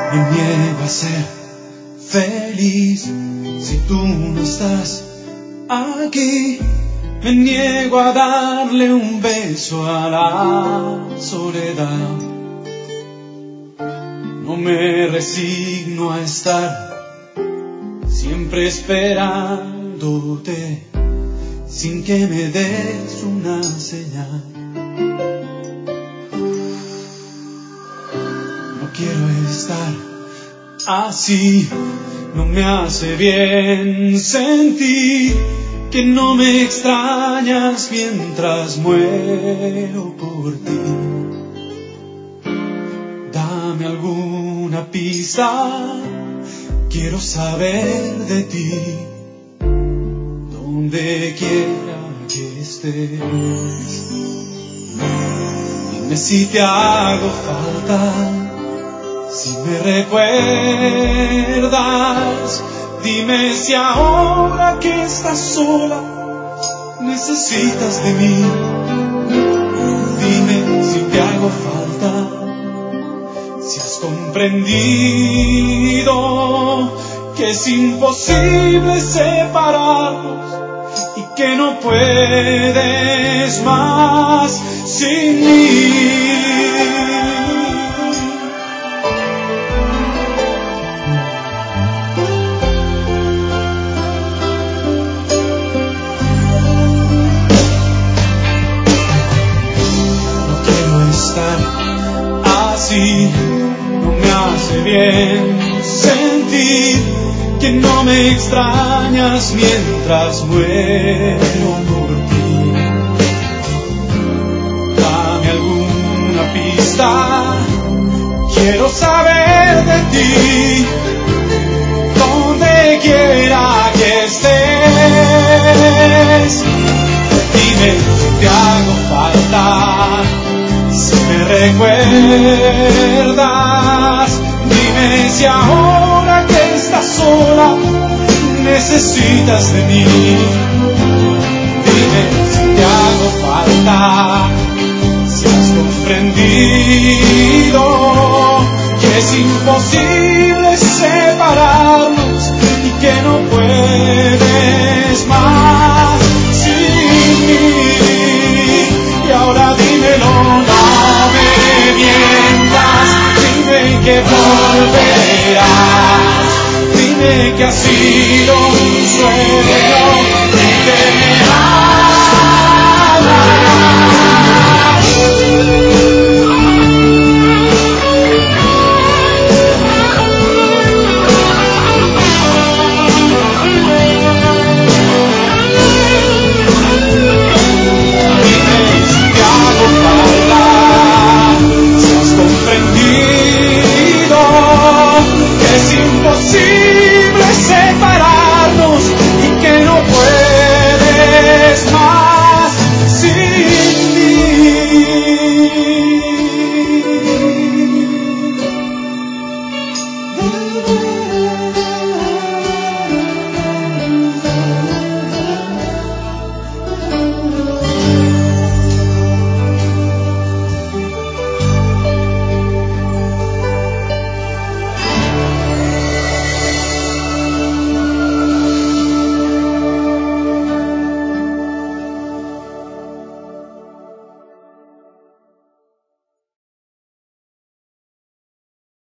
Me niego a ser feliz si tú no estás aquí. Me niego a darle un beso a la soledad. No me resigno a estar siempre esperándote sin que me des una señal. No quiero estar así, no me hace bien sentir que no me extrañas mientras muero por ti. Dame alguna pista, quiero saber de ti, donde quiera que estés. Dime si te hago falta, si me recuerdas. Dime si ahora que estás sola necesitas de mí. Dime si te hago falta, si has comprendido que es imposible separarnos y que no puedes más sin mí. No me hace bien sentir que no me extrañas mientras muero por ti. Dame alguna pista, quiero saber de ti, donde quiera que estés. Dime si te hago falta, si me recuerdas. Dime si ahora que estás sola necesitas de mí. Dime si te hago falta, si has comprendido que es imposible separarnos y que no puedes más sin mí. Y ahora dímelo, no me mientas, dime que volverás, dime que ha sido un sueño y que